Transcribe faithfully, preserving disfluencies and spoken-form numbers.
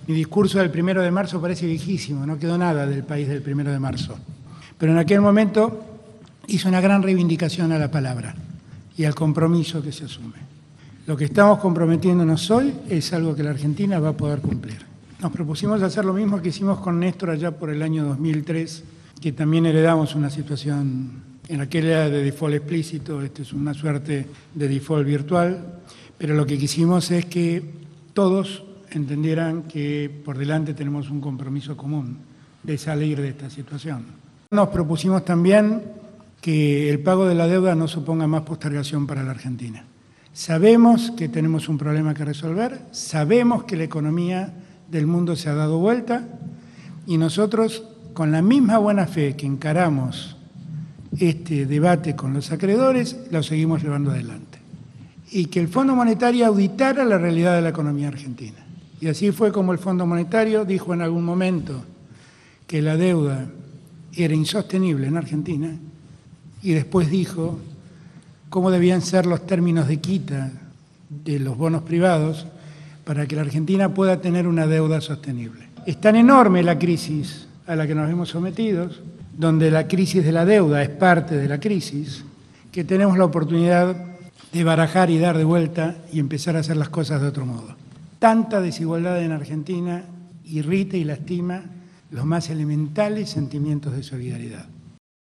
Mi discurso del primero de marzo parece viejísimo, no quedó nada del país del primero de marzo. Pero en aquel momento hizo una gran reivindicación a la palabra y al compromiso que se asume. Lo que estamos comprometiéndonos hoy es algo que la Argentina va a poder cumplir. Nos propusimos hacer lo mismo que hicimos con Néstor allá por el año dos mil tres, que también heredamos una situación en aquella de default explícito, este es una suerte de default virtual, pero lo que quisimos es que todos entendieran que por delante tenemos un compromiso común de salir de esta situación. Nos propusimos también que el pago de la deuda no suponga más postergación para la Argentina. Sabemos que tenemos un problema que resolver, sabemos que la economía del mundo se ha dado vuelta y nosotros, con la misma buena fe que encaramos este debate con los acreedores, lo seguimos llevando adelante. Y que el Fondo Monetario auditara la realidad de la economía argentina. Y así fue como el Fondo Monetario dijo en algún momento que la deuda era insostenible en Argentina y después dijo cómo debían ser los términos de quita de los bonos privados para que la Argentina pueda tener una deuda sostenible. Es tan enorme la crisis a la que nos hemos sometido, donde la crisis de la deuda es parte de la crisis, que tenemos la oportunidad de barajar y dar de vuelta y empezar a hacer las cosas de otro modo. Tanta desigualdad en Argentina irrita y lastima los más elementales sentimientos de solidaridad.